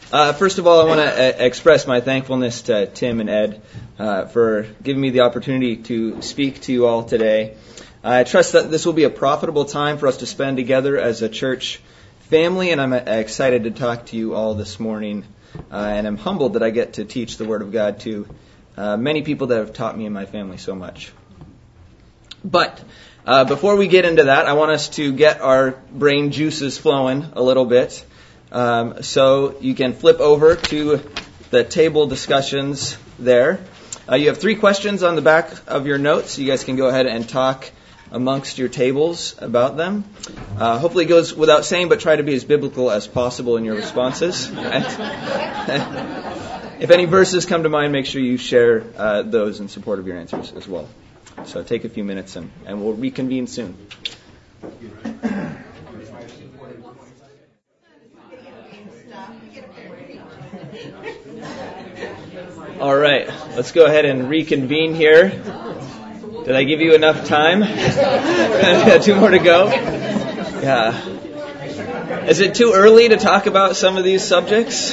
First of all, I want to express my thankfulness to Tim and Ed for giving me the opportunity to speak to you all today. I trust that this will be a profitable time for us to spend together as a church family, and I'm excited to talk to you all this morning. And I'm humbled that I get to teach the Word of God to many people that have taught me and my family so much. But before we get into that, I want us to get our brain juices flowing a little bit. So you can flip over to the table discussions there. You have 3 questions on the back of your notes. You guys can go ahead and talk amongst your tables about them. Hopefully it goes without saying, but try to be as biblical as possible in your responses. If any verses come to mind, make sure you share those in support of your answers as well. So take a few minutes and we'll reconvene soon. All right, let's go ahead and reconvene here. Did I give you enough time? 2 more to go. Yeah. Is it too early to talk about some of these subjects?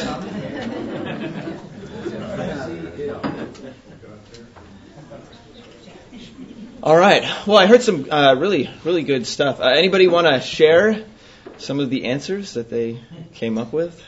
All right. Well, I heard some really good stuff. Anybody want to share some of the answers that they came up with?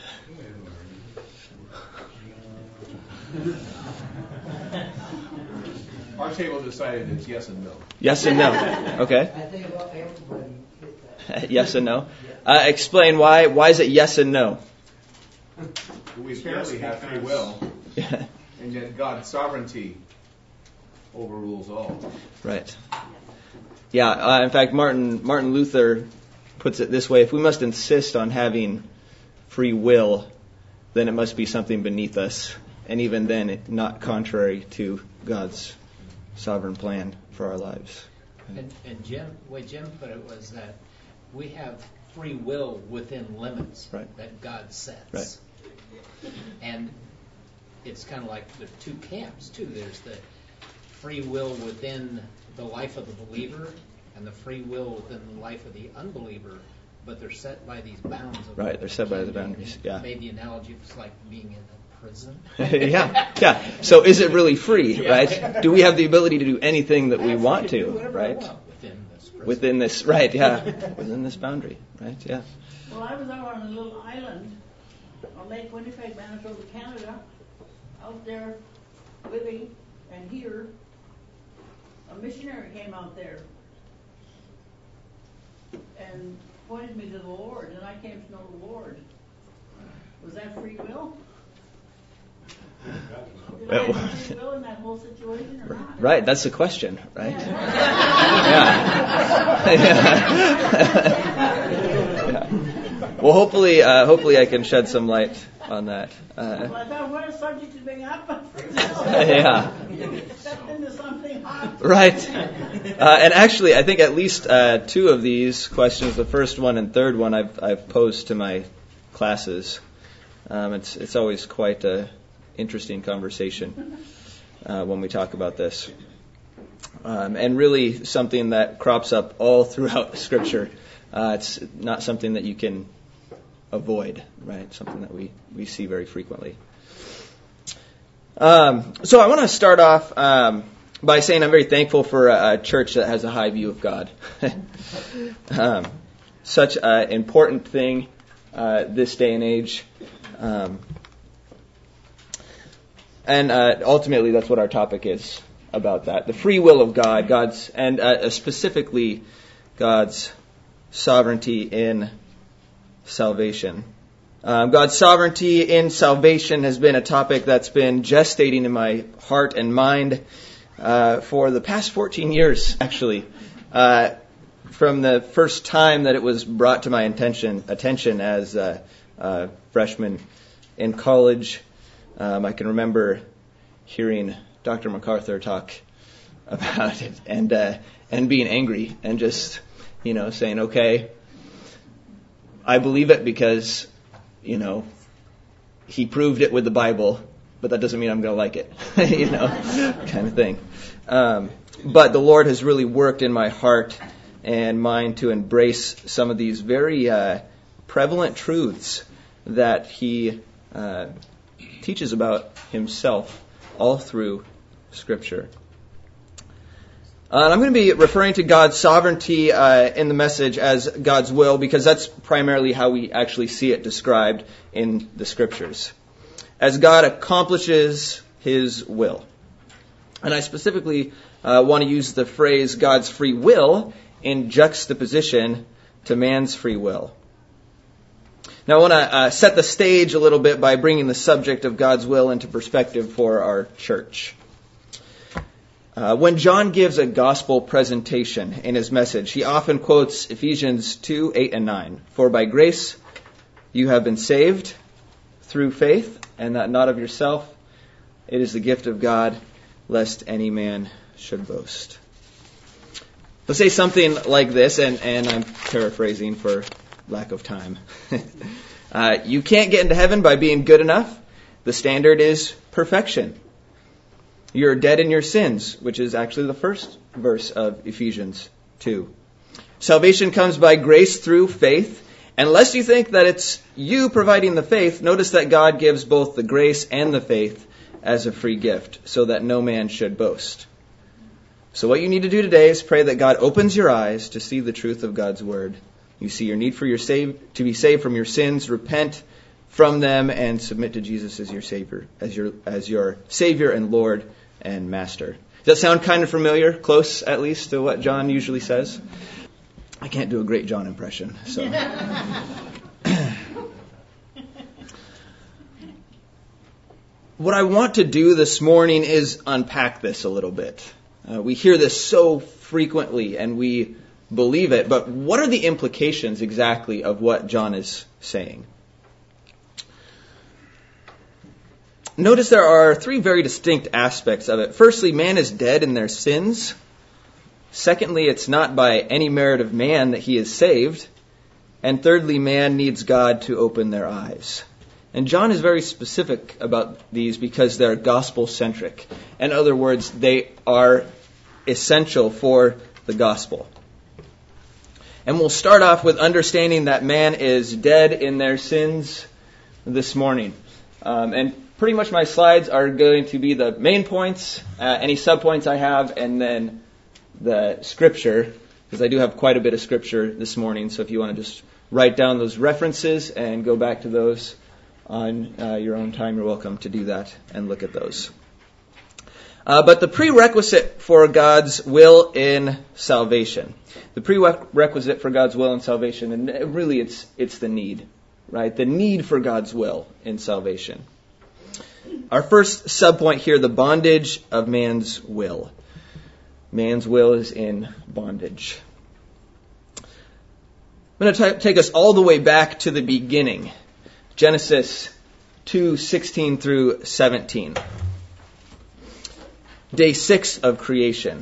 Our table decided it's yes and no. Yes and no. Okay. I think about everybody. Yes and no. Explain why. Why is it yes and no? We apparently have free will, and yet God's sovereignty overrules all. Right. Yeah. In fact, Martin Luther puts it this way: if we must insist on having free will, then it must be something beneath us, and even then, not contrary to God's sovereign plan for our lives. And the way Jim put it was that we have free will within limits that God sets. Right. And it's kind of like there are 2 camps, too. There's the free will within the life of the believer and the free will within the life of the unbeliever, but they're set by these bounds. Right, they're set by the boundaries. Yeah. Maybe the analogy was like being in a prison. Yeah. So is it really free, right? Do we have the ability to do anything that we want to, right? Within this, right, yeah. Within this boundary, right, yeah. Well, I was out on a little island on Lake Winnipeg, Manitoba, Canada, out there living, and here, a missionary came out there and pointed me to the Lord, and I came to know the Lord. Was that free will? Did I have free will in that whole situation or not? Right, that's the question, right? Yeah. Well, hopefully I can shed some light on that. Well, I thought, what a subject to bring up. Yeah. Stepped into something hot. Right. And actually, I think at least 2 of these questions, the first one and third one, I've posed to my classes. It's always quite a interesting conversation when we talk about this. And really something that crops up all throughout Scripture. It's not something that you can avoid, right? Something that we see very frequently. So I want to start off by saying I'm very thankful for a church that has a high view of God. Such an important thing this day and age. And ultimately, that's what our topic is about that. The free will of God, God's, and specifically God's sovereignty in salvation. God's sovereignty in salvation has been a topic that's been gestating in my heart and mind for the past 14 years, actually. From the first time that it was brought to my attention as a freshman in college, I can remember hearing Dr. MacArthur talk about it and being angry and just, saying, okay, I believe it because, he proved it with the Bible, but that doesn't mean I'm going to like it, kind of thing. But the Lord has really worked in my heart and mind to embrace some of these very prevalent truths that He teaches about himself all through Scripture. And I'm going to be referring to God's sovereignty in the message as God's will, because that's primarily how we actually see it described in the Scriptures. As God accomplishes His will. And I specifically want to use the phrase God's free will in juxtaposition to man's free will. Now I want to set the stage a little bit by bringing the subject of God's will into perspective for our church. When John gives a gospel presentation in his message, he often quotes Ephesians 2, 8 and 9. For by grace you have been saved through faith, and that not of yourself. It is the gift of God, lest any man should boast. He'll say something like this, and I'm paraphrasing for lack of time. You can't get into heaven by being good enough. The standard is perfection. You're dead in your sins, which is actually the first verse of Ephesians 2. Salvation comes by grace through faith. And lest you think that it's you providing the faith, notice that God gives both the grace and the faith as a free gift, so that no man should boast. So what you need to do today is pray that God opens your eyes to see the truth of God's word. You see your need for to be saved from your sins, repent from them, and submit to Jesus as your Savior, as your Savior and Lord and Master. Does that sound kind of familiar? Close, at least, to what John usually says? I can't do a great John impression, so. What I want to do this morning is unpack this a little bit. We hear this so frequently and we believe it, but what are the implications exactly of what John is saying? Notice there are three very distinct aspects of it. Firstly, man is dead in their sins. Secondly, it's not by any merit of man that he is saved. And thirdly, man needs God to open their eyes. And John is very specific about these because they're gospel-centric. In other words, they are essential for the gospel. And we'll start off with understanding that man is dead in their sins this morning. And pretty much my slides are going to be the main points, any subpoints I have, and then the scripture, because I do have quite a bit of scripture this morning. So if you want to just write down those references and go back to those on your own time, you're welcome to do that and look at those. But the prerequisite for God's will in salvation. The prerequisite for God's will in salvation, and really it's the need, right? The need for God's will in salvation. Our first subpoint here, the bondage of man's will. Man's will is in bondage. I'm going to take us all the way back to the beginning. Genesis 2:16 through 17. Day 6 of creation.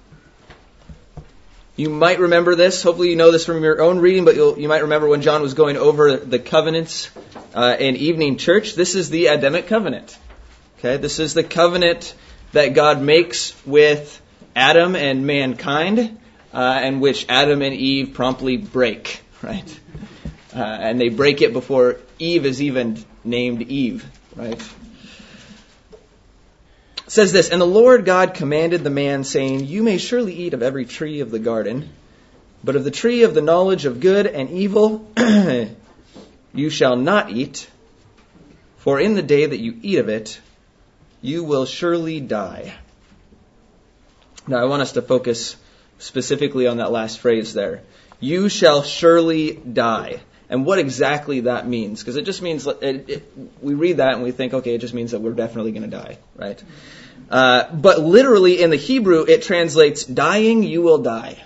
You might remember this. Hopefully you know this from your own reading, but you might remember when John was going over the covenants in evening church. This is the Adamic covenant. Okay, this is the covenant that God makes with Adam and mankind, and which Adam and Eve promptly break, right? And they break it before Eve is even named Eve, right? It says this, and the Lord God commanded the man, saying, you may surely eat of every tree of the garden, but of the tree of the knowledge of good and evil you shall not eat, for in the day that you eat of it, you will surely die. Now I want us to focus specifically on that last phrase there. You shall surely die. And what exactly that means. Because it just means, we read that and we think, okay, it just means that we're definitely going to die, right? But literally in the Hebrew, it translates, dying, you will die.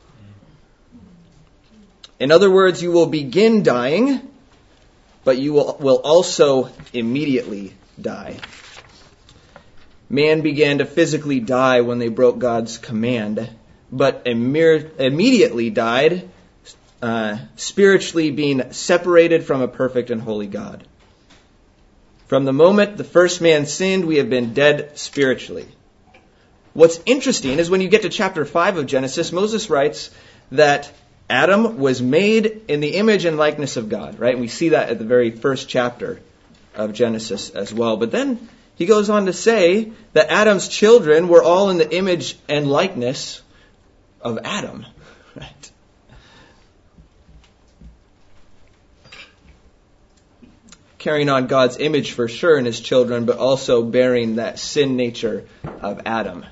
In other words, you will begin dying, but you will also immediately die. Man began to physically die when they broke God's command, but immediately died, spiritually being separated from a perfect and holy God. From the moment the first man sinned, we have been dead spiritually. What's interesting is when you get to chapter 5 of Genesis, Moses writes that Adam was made in the image and likeness of God, right? And we see that at the very first chapter of Genesis as well. But then he goes on to say that Adam's children were all in the image and likeness of Adam. Right? Carrying on God's image for sure in his children, but also bearing that sin nature of Adam.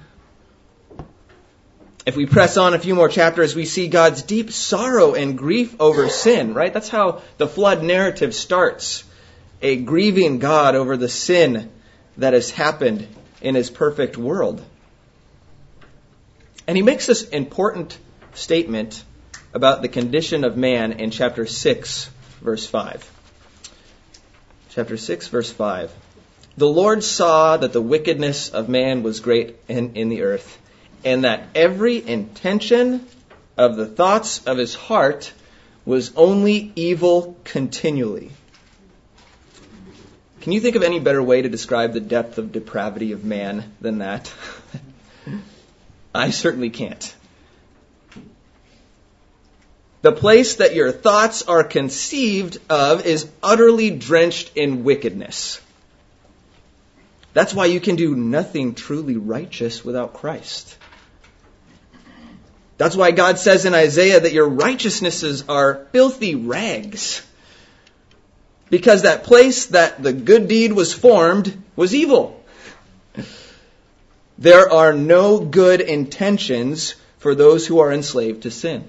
If we press on a few more chapters, we see God's deep sorrow and grief over sin, right? That's how the flood narrative starts. A grieving God over the sin that has happened in his perfect world. And he makes this important statement about the condition of man in chapter 6, verse 5. Chapter 6, verse 5. The Lord saw that the wickedness of man was great in the earth, and that every intention of the thoughts of his heart was only evil continually. Can you think of any better way to describe the depth of depravity of man than that? I certainly can't. The place that your thoughts are conceived of is utterly drenched in wickedness. That's why you can do nothing truly righteous without Christ. That's why God says in Isaiah that your righteousnesses are filthy rags. Because that place that the good deed was formed was evil. There are no good intentions for those who are enslaved to sin.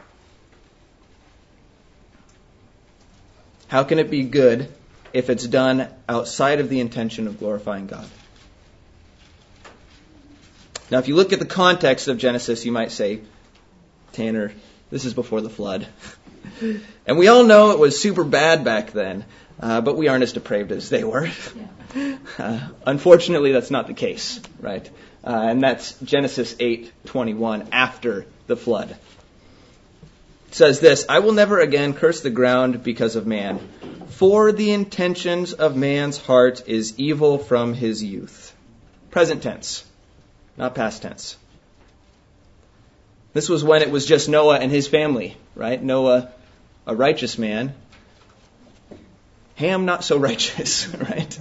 How can it be good if it's done outside of the intention of glorifying God? Now, if you look at the context of Genesis, you might say, Tanner, this is before the flood. And we all know it was super bad back then, but we aren't as depraved as they were. Unfortunately, that's not the case, right? And that's Genesis 8:21, after the flood. It says this, I will never again curse the ground because of man, for the intentions of man's heart is evil from his youth. Present tense, not past tense. This was when it was just Noah and his family, right? Noah, a righteous man. Ham, not so righteous, right?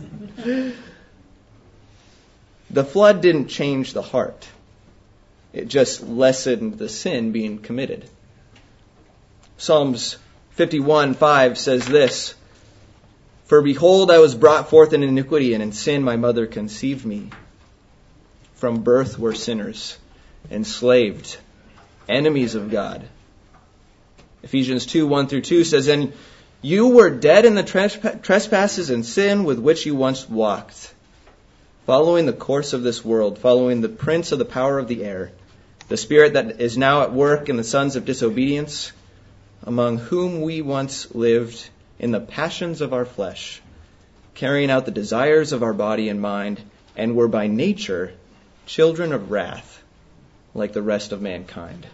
The flood didn't change the heart. It just lessened the sin being committed. Psalms 51:5 says this, For behold, I was brought forth in iniquity, and in sin my mother conceived me. From birth we're sinners, enslaved, enemies of God. Ephesians 2:1-2 says, And you were dead in the trespasses and sin with which you once walked, following the course of this world, following the prince of the power of the air, the spirit that is now at work in the sons of disobedience, among whom we once lived in the passions of our flesh, carrying out the desires of our body and mind, and were by nature children of wrath, like the rest of mankind.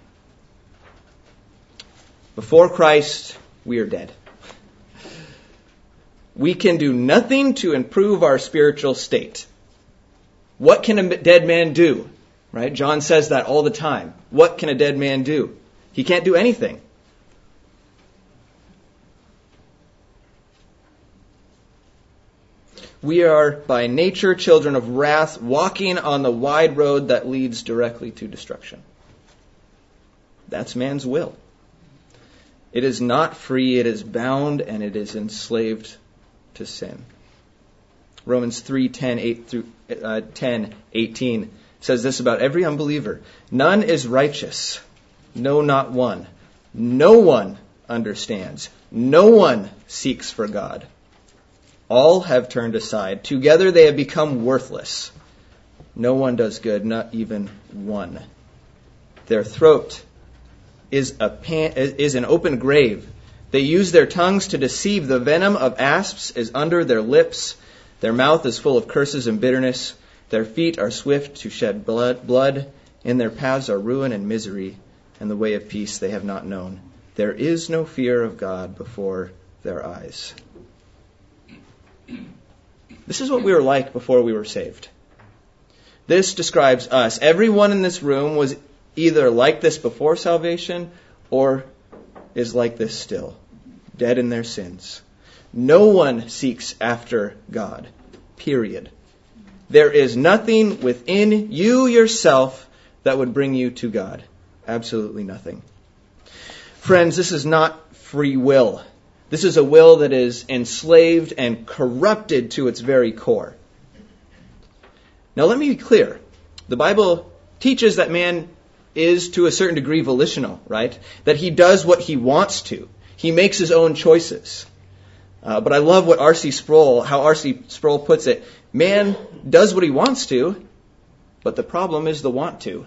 Before Christ, we are dead. We can do nothing to improve our spiritual state. What can a dead man do? Right? John says that all the time. What can a dead man do? He can't do anything. We are by nature children of wrath, walking on the wide road that leads directly to destruction. That's man's will. It is not free, it is bound, and it is enslaved to sin. Romans 3:10-18 says this about every unbeliever. None is righteous, no, not one. No one understands. No one seeks for God. All have turned aside. Together they have become worthless. No one does good, not even one. Their throat is an open grave. They use their tongues to deceive. The venom of asps is under their lips. Their mouth is full of curses and bitterness. Their feet are swift to shed blood. In their paths are ruin and misery, and the way of peace they have not known. There is no fear of God before their eyes. This is what we were like before we were saved. This describes us. Everyone in this room was either like this before salvation or is like this still, dead in their sins. No one seeks after God. Period. There is nothing within you yourself that would bring you to God. Absolutely nothing. Friends, this is not free will. This is a will that is enslaved and corrupted to its very core. Now let me be clear. The Bible teaches that man is to a certain degree volitional, right? That he does what he wants to. He makes his own choices. But I love what how R.C. Sproul puts it. Man does what he wants to, but the problem is the want to.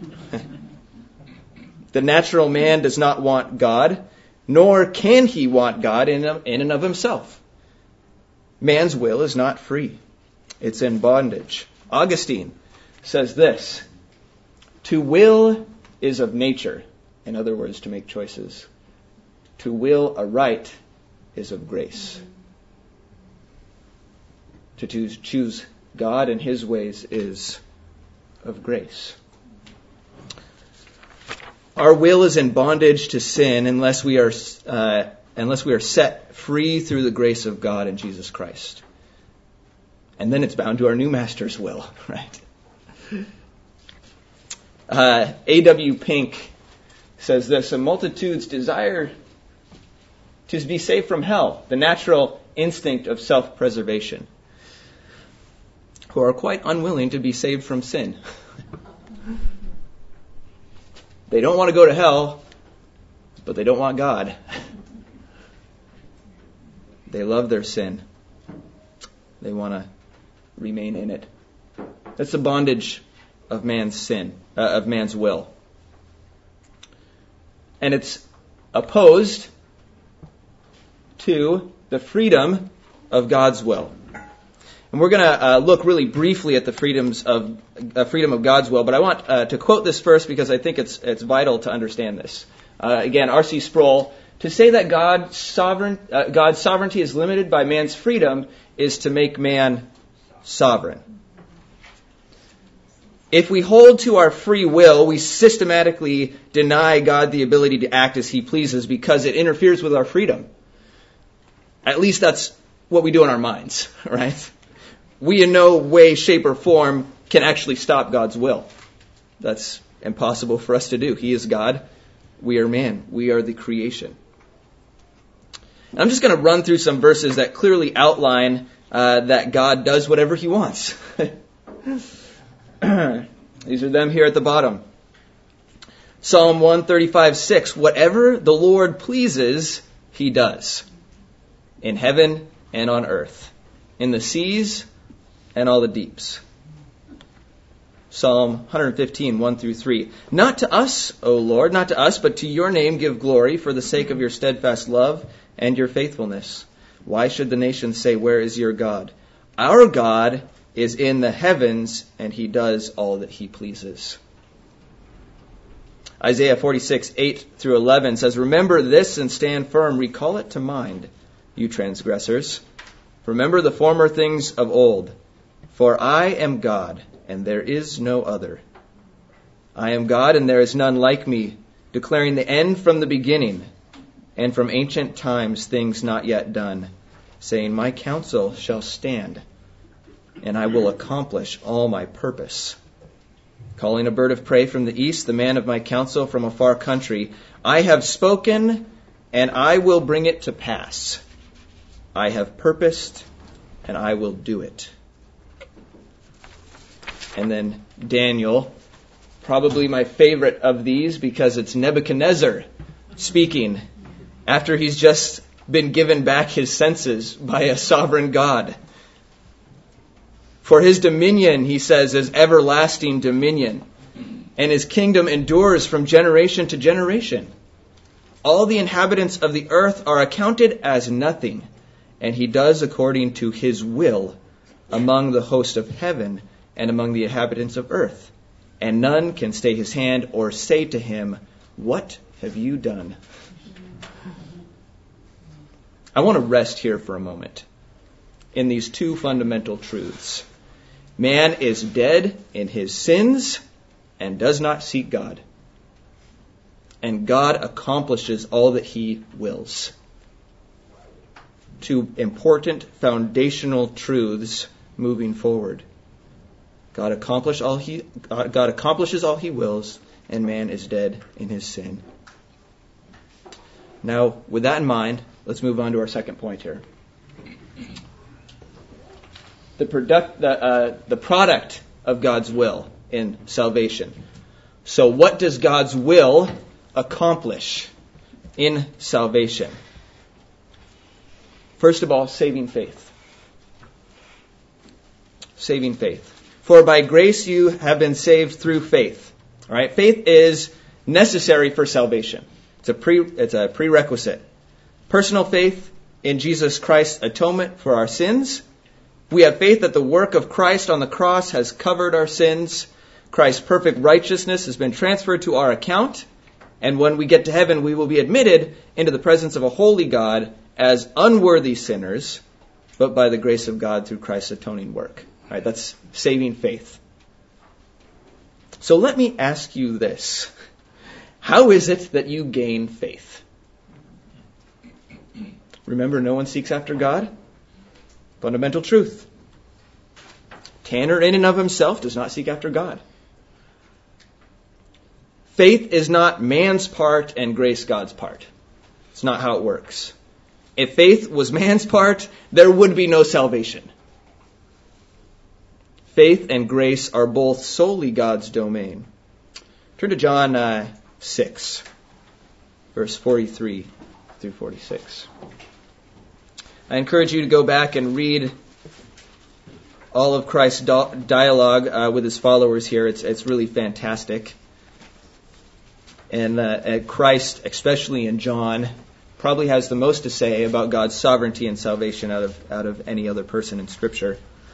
The natural man does not want God, nor can he want God in and of himself. Man's will is not free. It's in bondage. Augustine says this: to will is of nature. In other words, to make choices. To will aright is of grace. To choose God and His ways is of grace. Our will is in bondage to sin unless we are set free through the grace of God in Jesus Christ. And then it's bound to our new master's will, right? A.W. Pink says this: a multitude's desire to be saved from hell, the natural instinct of self-preservation, who are quite unwilling to be saved from sin. They don't want to go to hell, but they don't want God. They love their sin. They want to remain in it. That's the bondage of man's sin, of man's will. And it's opposed to the freedom of God's will. And we're going to look really briefly at the freedom of God's will, but I want to quote this first because I think it's vital to understand this. Again, R.C. Sproul: to say that God's sovereignty is limited by man's freedom is to make man sovereign. If we hold to our free will, we systematically deny God the ability to act as He pleases because it interferes with our freedom. At least that's what we do in our minds, right? We in no way, shape, or form can actually stop God's will. That's impossible for us to do. He is God. We are man. We are the creation. And I'm just going to run through some verses that clearly outline that God does whatever He wants. These are them here at the bottom. Psalm 135:6. Whatever the Lord pleases, He does. In heaven and on earth. In the seas and all the deeps. Psalm 115:1-3. Not to us, O Lord, not to us, but to your name give glory for the sake of your steadfast love and your faithfulness. Why should the nations say, where is your God? Our God is in the heavens, and He does all that He pleases. Isaiah 46:8-11 says, remember this and stand firm. Recall it to mind, you transgressors. Remember the former things of old. For I am God, and there is no other. I am God, and there is none like me, declaring the end from the beginning, and from ancient times things not yet done, saying, my counsel shall stand, and I will accomplish all my purpose. Calling a bird of prey from the east, the man of my counsel from a far country, I have spoken, and I will bring it to pass. I have purposed, and I will do it. And then Daniel, probably my favorite of these because it's Nebuchadnezzar speaking after he's just been given back his senses by a sovereign God. For His dominion, he says, is everlasting dominion, and His kingdom endures from generation to generation. All the inhabitants of the earth are accounted as nothing, and He does according to His will among the host of heaven and among the inhabitants of earth. And none can stay His hand or say to Him, what have you done? I want to rest here for a moment in these two fundamental truths. Man is dead in his sins and does not seek God. And God accomplishes all that He wills. two important foundational truths moving forward. God accomplishes all he wills, and man is dead in his sin. Now, with that in mind, let's move on to our second point here. The product of God's will in salvation. So what does God's will accomplish in salvation? First of all, saving faith. Saving faith. For by grace you have been saved through faith. All right? Faith is necessary for salvation. It's a prerequisite. Personal faith in Jesus Christ's atonement for our sins. We have faith that the work of Christ on the cross has covered our sins. Christ's perfect righteousness has been transferred to our account. And when we get to heaven, we will be admitted into the presence of a holy God as unworthy sinners, but by the grace of God through Christ's atoning work. All right, that's saving faith. So let me ask you this. How is it that you gain faith? Remember, no one seeks after God. Fundamental truth. Tanner in and of himself does not seek after God. Faith is not man's part and grace God's part. It's not how it works. If faith was man's part, there would be no salvation. Faith and grace are both solely God's domain. Turn to John 6, verse 43 through 46. I encourage you to go back and read all of Christ's dialogue with his followers here. It's really fantastic. And Christ, especially in John, probably has the most to say about God's sovereignty and salvation out of any other person in Scripture.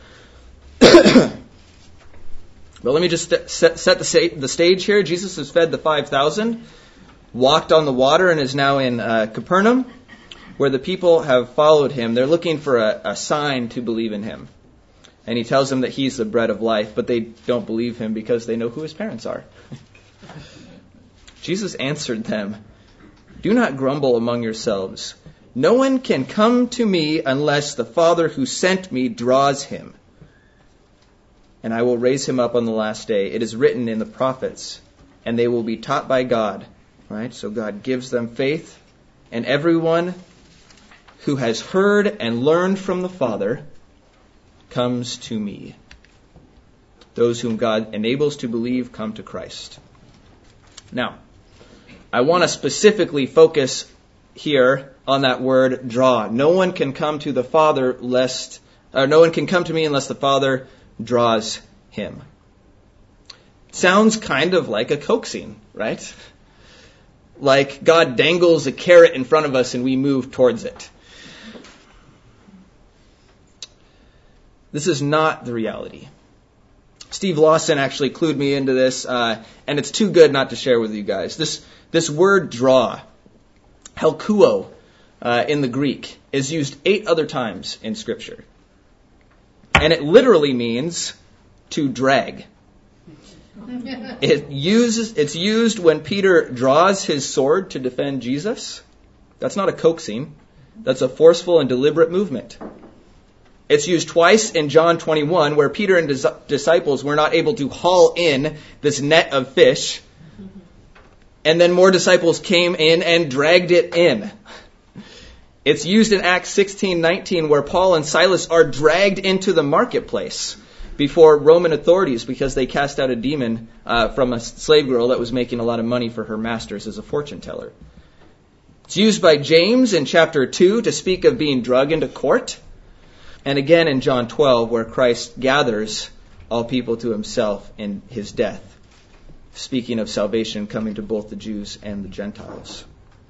But let me just set the stage here. Jesus has fed the 5,000, walked on the water, and is now in Capernaum, where the people have followed him. They're looking for a sign to believe in him. And he tells them that he's the bread of life, but they don't believe him because they know who his parents are. Jesus answered them, "Do not grumble among yourselves. No one can come to me unless the Father who sent me draws him. And I will raise him up on the last day. It is written in the prophets, and they will be taught by God." Right? So God gives them faith, and everyone who has heard and learned from the Father comes to me. Those whom God enables to believe come to Christ. Now, I want to specifically focus here on that word draw. No one can come to the Father no one can come to me unless the Father draws him. Sounds kind of like a coaxing, right? Like God dangles a carrot in front of us and we move towards it. This is not the reality. Steve Lawson actually clued me into this, and it's too good not to share with you guys. This word draw, helkuo, in the Greek, is used 8 other times in Scripture. And it literally means to drag. It's used when Peter draws his sword to defend Jesus. That's not a coaxing. That's a forceful and deliberate movement. It's used twice in John 21, where Peter and his disciples were not able to haul in this net of fish. And then more disciples came in and dragged it in. It's used in Acts 16:19, where Paul and Silas are dragged into the marketplace before Roman authorities because they cast out a demon from a slave girl that was making a lot of money for her masters as a fortune teller. It's used by James in chapter 2 to speak of being dragged into court. And again in John 12, where Christ gathers all people to himself in his death, speaking of salvation coming to both the Jews and the Gentiles.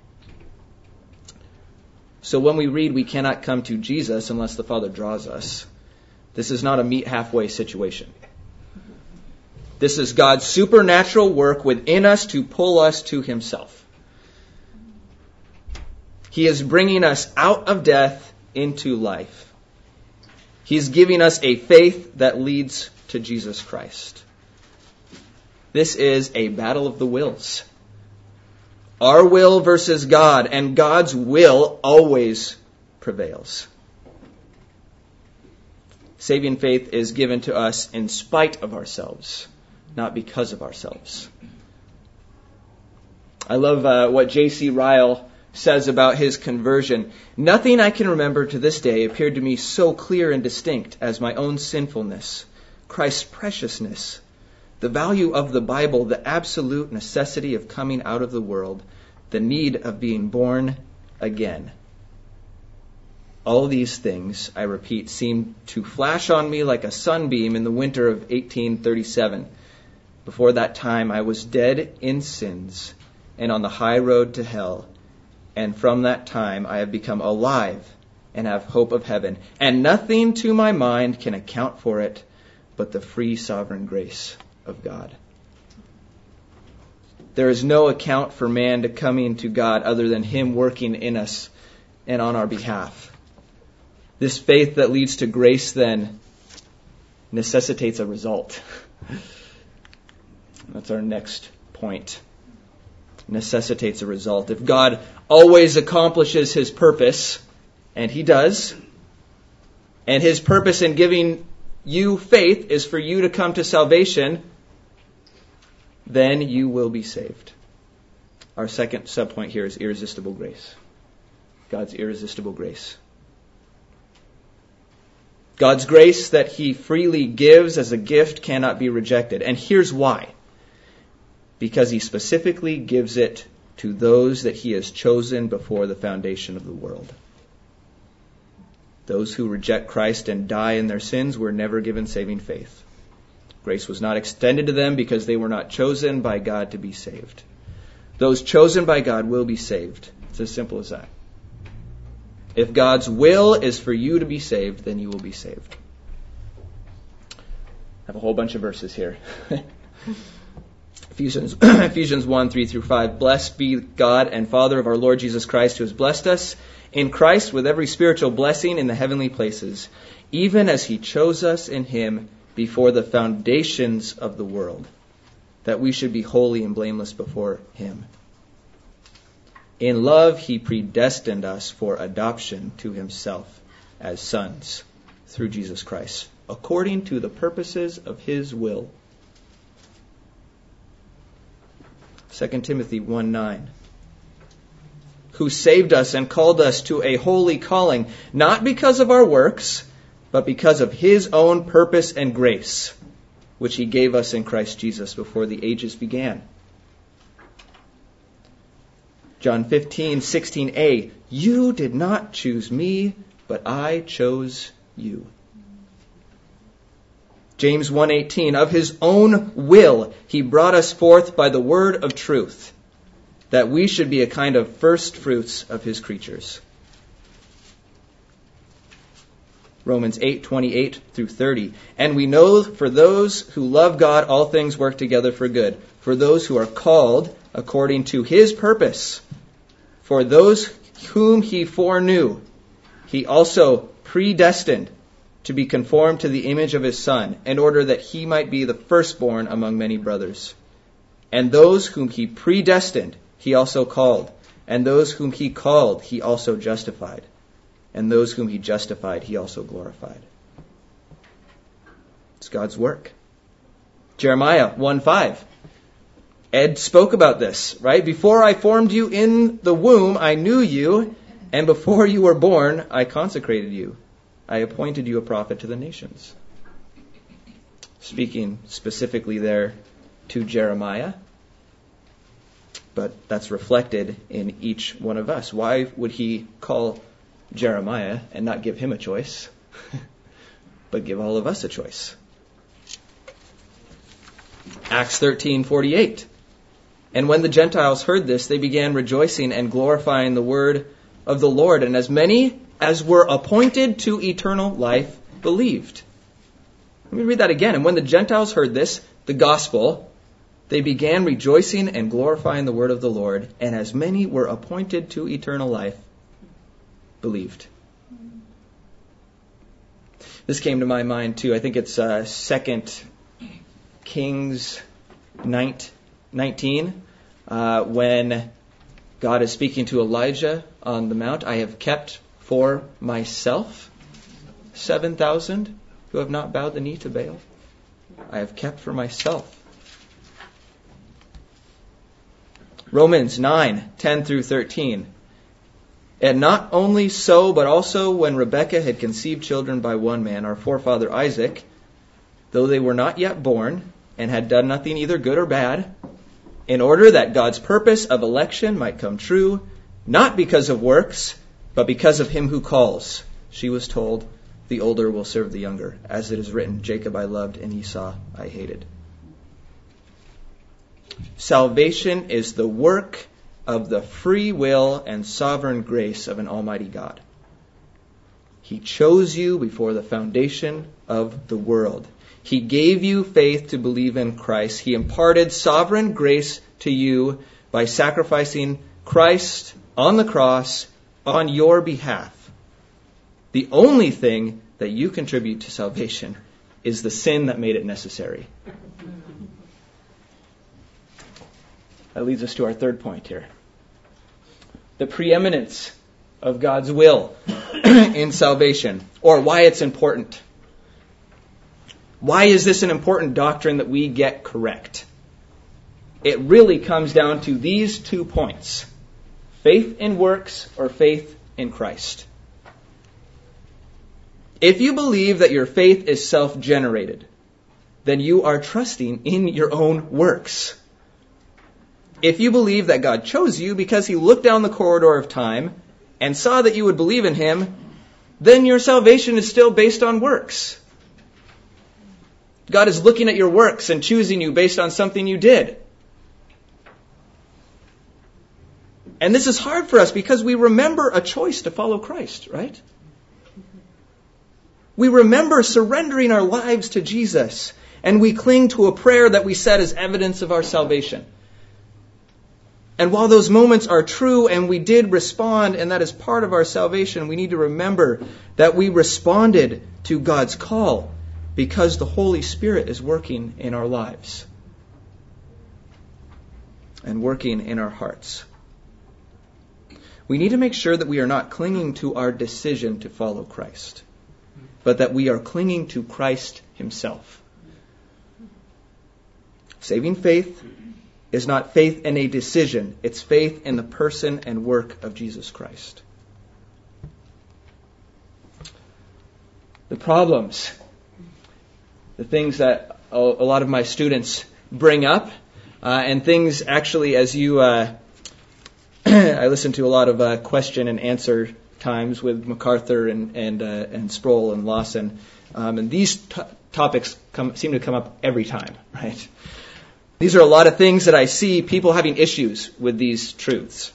So when we read, we cannot come to Jesus unless the Father draws us, this is not a meet halfway situation. This is God's supernatural work within us to pull us to himself. He is bringing us out of death into life. He's giving us a faith that leads to Jesus Christ. This is a battle of the wills. Our will versus God, and God's will always prevails. Saving faith is given to us in spite of ourselves, not because of ourselves. I love what J.C. Ryle says about his conversion. Nothing I can remember to this day appeared to me so clear and distinct as my own sinfulness, Christ's preciousness, the value of the Bible, the absolute necessity of coming out of the world, the need of being born again. All these things, I repeat, seemed to flash on me like a sunbeam in the winter of 1837. Before that time, I was dead in sins and on the high road to hell. And from that time, I have become alive and have hope of heaven. And nothing to my mind can account for it but the free sovereign grace of God. There is no account for man to coming to God other than Him working in us and on our behalf. This faith that leads to grace then necessitates a result. That's our next point. Necessitates a result. If God always accomplishes His purpose, and He does, and His purpose in giving you faith is for you to come to salvation, then you will be saved. Our second subpoint here is irresistible grace. God's irresistible grace. God's grace that He freely gives as a gift cannot be rejected. And here's why. Because He specifically gives it to those that He has chosen before the foundation of the world. Those who reject Christ and die in their sins were never given saving faith. Grace was not extended to them because they were not chosen by God to be saved. Those chosen by God will be saved. It's as simple as that. If God's will is for you to be saved, then you will be saved. I have a whole bunch of verses here. Ephesians 1, 3 through 5. Blessed be God and Father of our Lord Jesus Christ, who has blessed us in Christ with every spiritual blessing in the heavenly places, even as He chose us in Him before the foundations of the world, that we should be holy and blameless before Him. In love, He predestined us for adoption to Himself as sons through Jesus Christ, according to the purposes of His will. 2 Timothy 1:9. Who saved us and called us to a holy calling, not because of our works, but because of His own purpose and grace, which He gave us in Christ Jesus before the ages began. John 15:16a. You did not choose me, but I chose you. James 1:18. Of His own will He brought us forth by the word of truth, that we should be a kind of first fruits of His creatures. Romans 8:28 through 30. And we know for those who love God, all things work together for good, for those who are called according to His purpose. For those whom He foreknew, He also predestined to be conformed to the image of His Son, in order that He might be the firstborn among many brothers. And those whom He predestined, He also called. And those whom He called, He also justified. And those whom He justified, He also glorified. It's God's work. Jeremiah 1:5. Ed spoke about this, right? Before I formed you in the womb, I knew you, and before you were born, I consecrated you. I appointed you a prophet to the nations. Speaking specifically there to Jeremiah, but that's reflected in each one of us. Why would He call Jeremiah and not give him a choice, but give all of us a choice? Acts 13:48. And when the Gentiles heard this, they began rejoicing and glorifying the word of the Lord. And as many as were appointed to eternal life believed. Let me read that again. And when the Gentiles heard this, the gospel, they began rejoicing and glorifying the word of the Lord. And as many were appointed to eternal life believed. This came to my mind too. I think it's 2 Kings 19, when God is speaking to Elijah on the mount. I have kept for myself 7,000 who have not bowed the knee to Baal? I have kept for myself. Romans 9:10 through 13. And not only so, but also when Rebekah had conceived children by one man, our forefather Isaac, though they were not yet born, and had done nothing either good or bad, in order that God's purpose of election might come true, not because of works, but because of him who calls. She was told, the older will serve the younger. As it is written, Jacob I loved, and Esau I hated. Salvation is the work of the free will and sovereign grace of an almighty God. He chose you before the foundation of the world. He gave you faith to believe in Christ. He imparted sovereign grace to you by sacrificing Christ on the cross on your behalf. The only thing that you contribute to salvation is the sin that made it necessary. That leads us to our third point here. The preeminence of God's will in salvation, or why it's important. Why is this an important doctrine that we get correct? It really comes down to these 2 points. Faith in works or faith in Christ. If you believe that your faith is self-generated, then you are trusting in your own works. If you believe that God chose you because he looked down the corridor of time and saw that you would believe in him, then your salvation is still based on works. God is looking at your works and choosing you based on something you did. And this is hard for us because we remember a choice to follow Christ, right? We remember surrendering our lives to Jesus, and we cling to a prayer that we said as evidence of our salvation. And while those moments are true and we did respond, and that is part of our salvation, we need to remember that we responded to God's call because the Holy Spirit is working in our lives and working in our hearts. We need to make sure that we are not clinging to our decision to follow Christ, but that we are clinging to Christ himself. Saving faith is not faith in a decision. It's faith in the person and work of Jesus Christ. The problems, the things that a lot of my students bring up, and things actually as you... I listen to a lot of question and answer times with MacArthur and Sproul and Lawson, and these topics seem to come up every time, right? These are a lot of things that I see people having issues with these truths.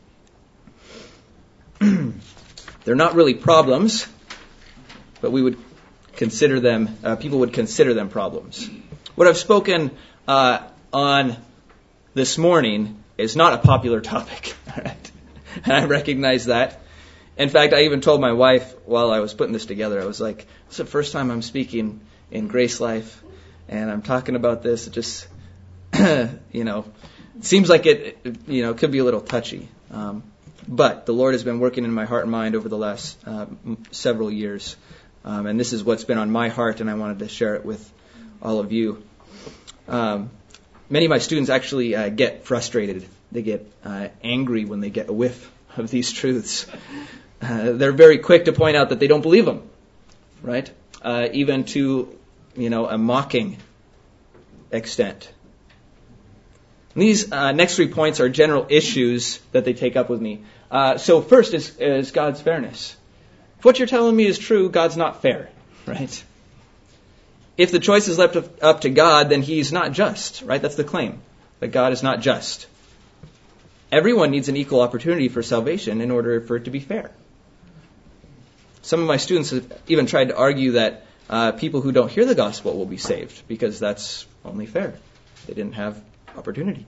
They're not really problems, but we would consider them. People would consider them problems. What I've spoken on this morning is not a popular topic, right? And I recognize that. In fact, I even told my wife while I was putting this together, I was like, "It's the first time I'm speaking in Grace Life, and I'm talking about this. It just, it seems like it could be a little touchy." But the Lord has been working in my heart and mind over the last several years, and this is what's been on my heart, and I wanted to share it with all of you. Many of my students actually get frustrated. They get angry when they get a whiff of these truths. They're very quick to point out that they don't believe them, right? Even to, a mocking extent. And these next 3 points are general issues that they take up with me. So first is God's fairness. If what you're telling me is true, God's not fair, right? If the choice is left up to God, then he's not just, right? That's the claim, that God is not just. Everyone needs an equal opportunity for salvation in order for it to be fair. Some of my students have even tried to argue that people who don't hear the gospel will be saved because that's only fair. They didn't have opportunity.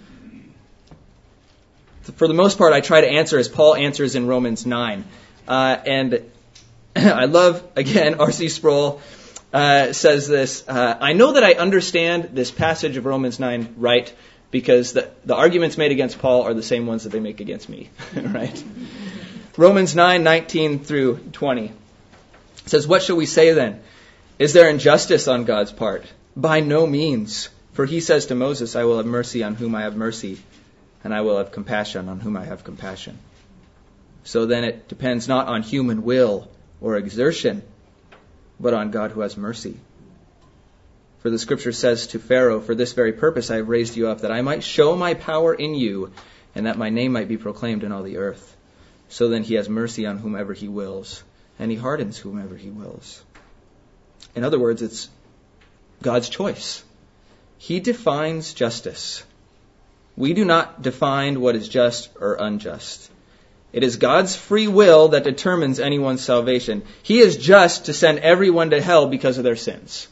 For the most part, I try to answer as Paul answers in Romans 9. And I love, again, R.C. Sproul says this, I know that I understand this passage of Romans 9 right because the arguments made against Paul are the same ones that they make against me, right? Romans 9:19 through 20. It says, "What shall we say then? Is there injustice on God's part? By no means. For he says to Moses, I will have mercy on whom I have mercy, and I will have compassion on whom I have compassion. So then it depends not on human will or exertion, but on God who has mercy. For the scripture says to Pharaoh, for this very purpose I have raised you up, that I might show my power in you, and that my name might be proclaimed in all the earth. So then he has mercy on whomever he wills, and he hardens whomever he wills." In other words, it's God's choice. He defines justice. We do not define what is just or unjust. It is God's free will that determines anyone's salvation. He is just to send everyone to hell because of their sins.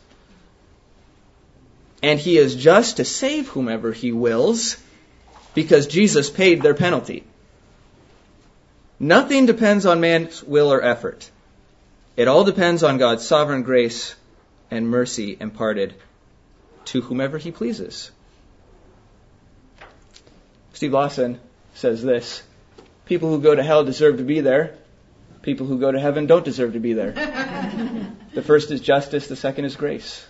And he is just to save whomever he wills because Jesus paid their penalty. Nothing depends on man's will or effort. It all depends on God's sovereign grace and mercy imparted to whomever he pleases. Steve Lawson says this: people who go to hell deserve to be there. People who go to heaven don't deserve to be there. The first is justice, the second is grace.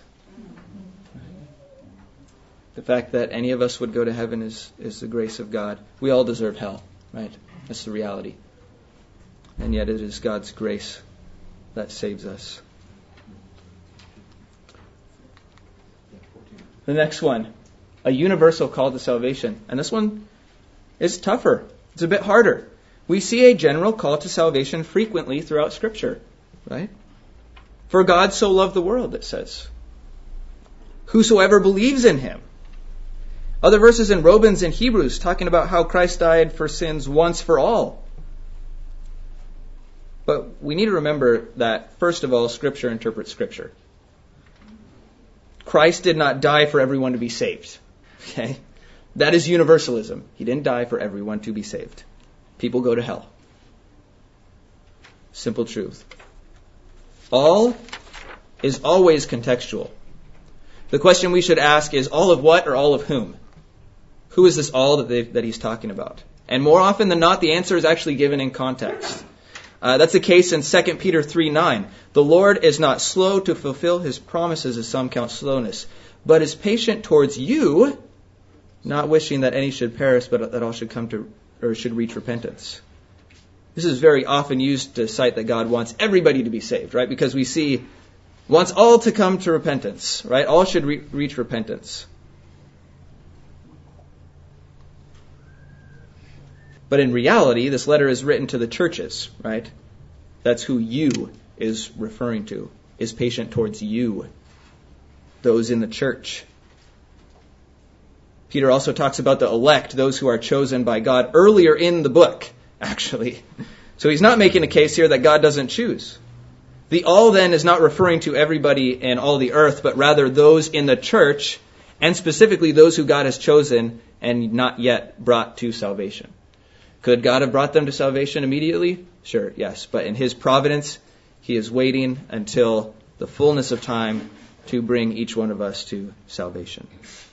The fact that any of us would go to heaven is the grace of God. We all deserve hell, right? That's the reality. And yet it is God's grace that saves us. The next one, a universal call to salvation. And this one is tougher. It's a bit harder. We see a general call to salvation frequently throughout Scripture, right? For God so loved the world, it says. Whosoever believes in him. Other verses in Romans and Hebrews talking about how Christ died for sins once for all. But we need to remember that, first of all, Scripture interprets Scripture. Christ did not die for everyone to be saved. Okay? That is universalism. He didn't die for everyone to be saved. People go to hell. Simple truth. All is always contextual. The question we should ask is, all of what or all of whom? Who is this all that he's talking about? And more often than not, the answer is actually given in context. That's the case in 2 Peter 3:9. The Lord is not slow to fulfill his promises, as some count slowness, but is patient towards you, not wishing that any should perish, but that all should come to, or should reach repentance. This is very often used to cite that God wants everybody to be saved, right? Because we see, wants all to come to repentance, right? All should reach repentance. But in reality, this letter is written to the churches, right? That's who you is referring to, is patient towards you, those in the church. Peter also talks about the elect, those who are chosen by God, earlier in the book, actually. So he's not making a case here that God doesn't choose. The all then is not referring to everybody in all the earth, but rather those in the church, and specifically those who God has chosen and not yet brought to salvation. Could God have brought them to salvation immediately? Sure, yes. But in his providence, he is waiting until the fullness of time to bring each one of us to salvation.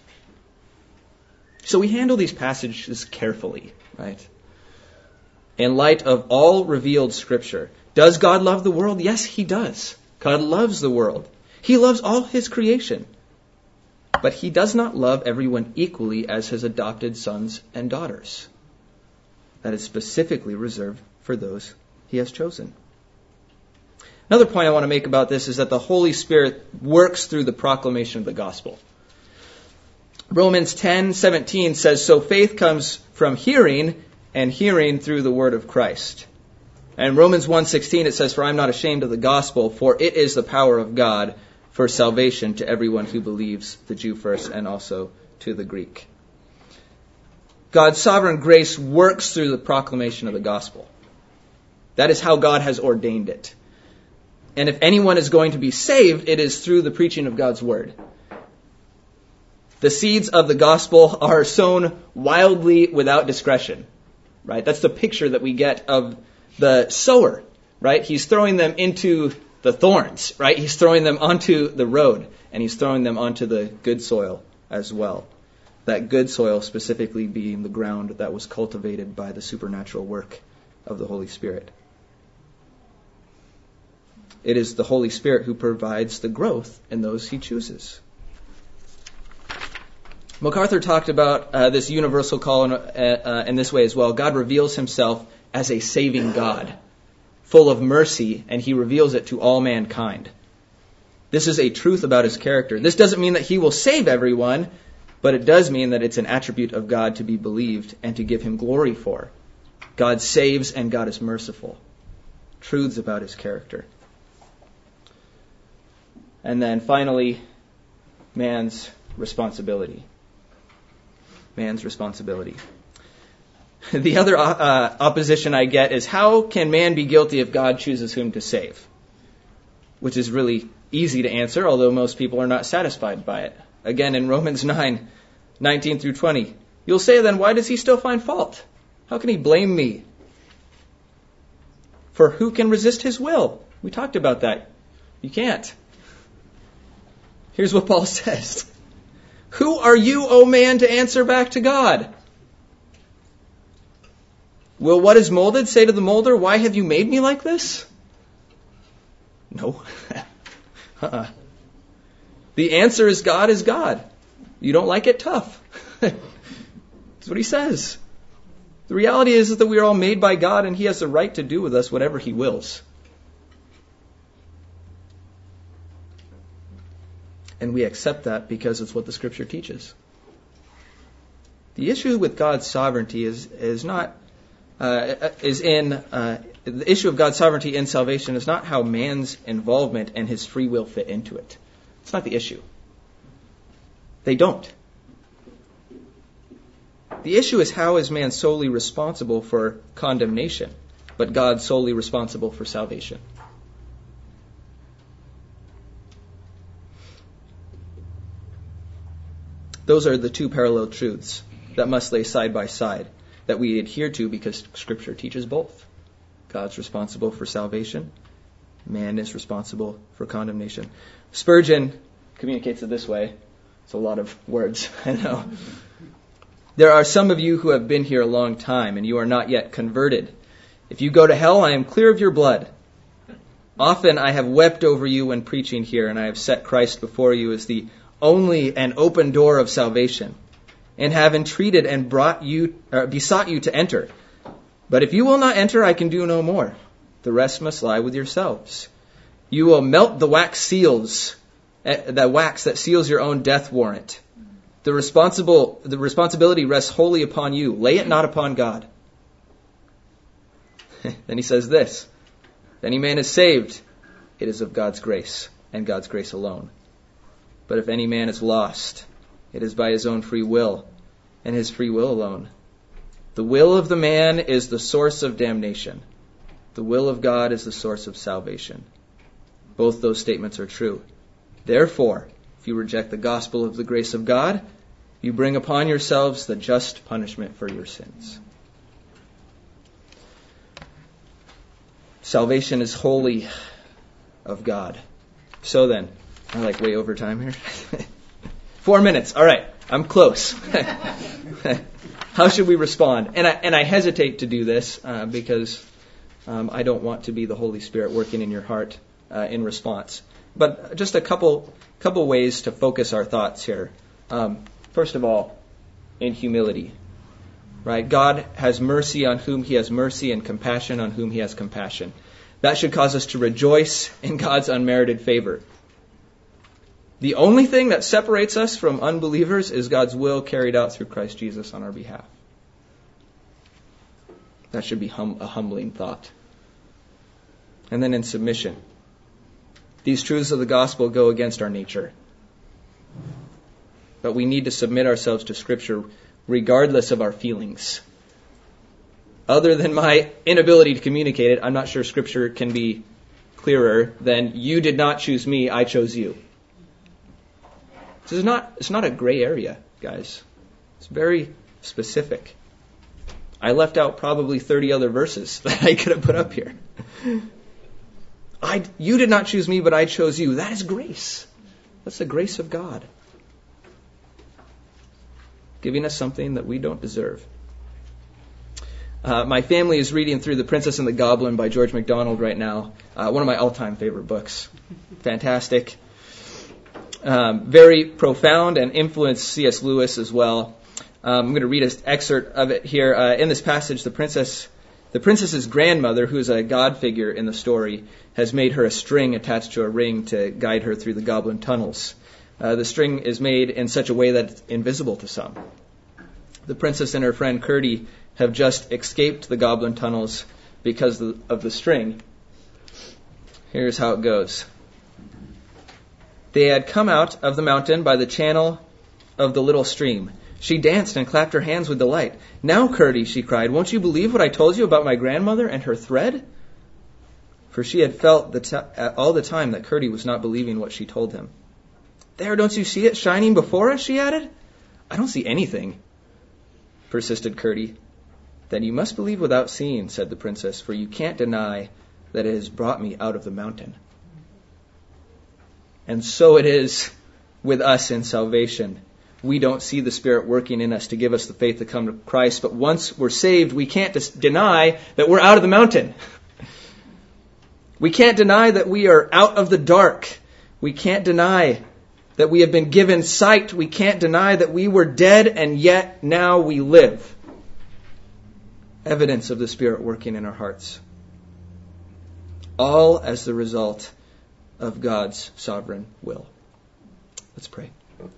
So we handle these passages carefully, right? In light of all revealed Scripture. Does God love the world? Yes, he does. God loves the world. He loves all his creation. But he does not love everyone equally as his adopted sons and daughters. That is specifically reserved for those he has chosen. Another point I want to make about this is that the Holy Spirit works through the proclamation of the gospel. Romans 10:17 says, so faith comes from hearing, and hearing through the word of Christ. And Romans 1:16 it says, for I am not ashamed of the gospel, for it is the power of God for salvation to everyone who believes, the Jew first and also to the Greek. God's sovereign grace works through the proclamation of the gospel. That is how God has ordained it. And if anyone is going to be saved, it is through the preaching of God's word. The seeds of the gospel are sown wildly without discretion. Right? That's the picture that we get of the sower. Right? He's throwing them into the thorns. Right? He's throwing them onto the road. And he's throwing them onto the good soil as well. That good soil specifically being the ground that was cultivated by the supernatural work of the Holy Spirit. It is the Holy Spirit who provides the growth in those he chooses. MacArthur talked about this universal call in this way as well. God reveals himself as a saving God, full of mercy, and he reveals it to all mankind. This is a truth about his character. This doesn't mean that he will save everyone, but it does mean that it's an attribute of God to be believed and to give him glory for. God saves and God is merciful. Truths about his character. And then finally, man's responsibility. Man's responsibility. The other opposition I get is, how can man be guilty if God chooses whom to save? Which is really easy to answer, although most people are not satisfied by it. Again, in Romans 9:19 through 20, you'll say then, why does he still find fault? How can he blame me? For who can resist his will? We talked about that. You can't. Here's what Paul says. Who are you, O man, to answer back to God? Will what is molded say to the molder, why have you made me like this? No. The answer is God is God. You don't like it? Tough. That's what he says. The reality is that we are all made by God and he has the right to do with us whatever he wills. And we accept that because it's what the Scripture teaches. The issue with God's sovereignty the issue of God's sovereignty in salvation is not how man's involvement and his free will fit into it. It's not the issue. They don't. The issue is, how is man solely responsible for condemnation, but God solely responsible for salvation? Those are the two parallel truths that must lay side by side, that we adhere to because Scripture teaches both. God's responsible for salvation. Man is responsible for condemnation. Spurgeon communicates it this way. It's a lot of words, I know. There are some of you who have been here a long time and you are not yet converted. If you go to hell, I am clear of your blood. Often I have wept over you when preaching here, and I have set Christ before you as the only and open door of salvation, and have entreated and besought you to enter. But if you will not enter, I can do no more. The rest must lie with yourselves. You will melt the wax that seals your own death warrant. The responsibility rests wholly upon you. Lay it not upon God. Then he says this: if any man is saved, it is of God's grace, and God's grace alone. But if any man is lost, it is by his own free will, and his free will alone. The will of the man is the source of damnation. The will of God is the source of salvation. Both those statements are true. Therefore, if you reject the gospel of the grace of God, you bring upon yourselves the just punishment for your sins. Salvation is wholly of God. So then, I'm like way over time here. 4 minutes. All right, I'm close. How should we respond? And I hesitate to do this because I don't want to be the Holy Spirit working in your heart in response. But just a couple ways to focus our thoughts here. First of all, in humility. Right? God has mercy on whom he has mercy, and compassion on whom he has compassion. That should cause us to rejoice in God's unmerited favor. The only thing that separates us from unbelievers is God's will carried out through Christ Jesus on our behalf. That should be a humbling thought. And then in submission. These truths of the gospel go against our nature. But we need to submit ourselves to Scripture regardless of our feelings. Other than my inability to communicate it, I'm not sure Scripture can be clearer than, you did not choose me, I chose you. It's not a gray area, guys. It's very specific. I left out probably 30 other verses that I could have put up here. You did not choose me, but I chose you. That is grace. That's the grace of God, giving us something that we don't deserve. My family is reading through The Princess and the Goblin by George MacDonald right now. One of my all-time favorite books. Fantastic. Very profound and influenced C.S. Lewis as well. I'm going to read an excerpt of it here. In this passage, the princess's grandmother, who is a god figure in the story, has made her a string attached to a ring to guide her through the goblin tunnels. The string is made in such a way that it's invisible to some. The princess and her friend Curdie have just escaped the goblin tunnels because of the string. Here's how it goes. They had come out of the mountain by the channel of the little stream. She danced and clapped her hands with delight. "Now, Curdie," she cried, "won't you believe what I told you about my grandmother and her thread?" For she had felt all the time that Curdie was not believing what she told him. "There, don't you see it shining before us?" she added. "I don't see anything," persisted Curdie. "Then you must believe without seeing," said the princess, "for you can't deny that it has brought me out of the mountain." And so it is with us in salvation. We don't see the Spirit working in us to give us the faith to come to Christ, but once we're saved, we can't deny that we're out of the mountain. We can't deny that we are out of the dark. We can't deny that we have been given sight. We can't deny that we were dead and yet now we live. Evidence of the Spirit working in our hearts. All as the result of God's sovereign will. Let's pray.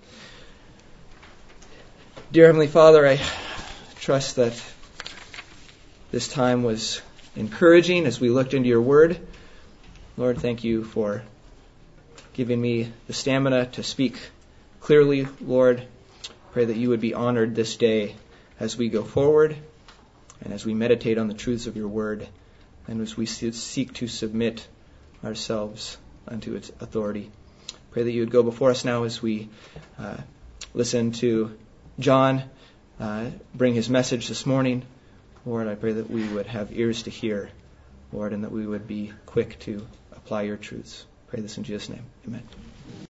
Dear Heavenly Father, I trust that this time was encouraging as we looked into your word. Lord, thank you for giving me the stamina to speak clearly, Lord. Pray that you would be honored this day as we go forward and as we meditate on the truths of your word and as we seek to submit ourselves unto its authority. Pray that you would go before us now as we listen to John bring his message this morning. Lord, I pray that we would have ears to hear, Lord, and that we would be quick to apply your truths. Pray this in Jesus' name. Amen.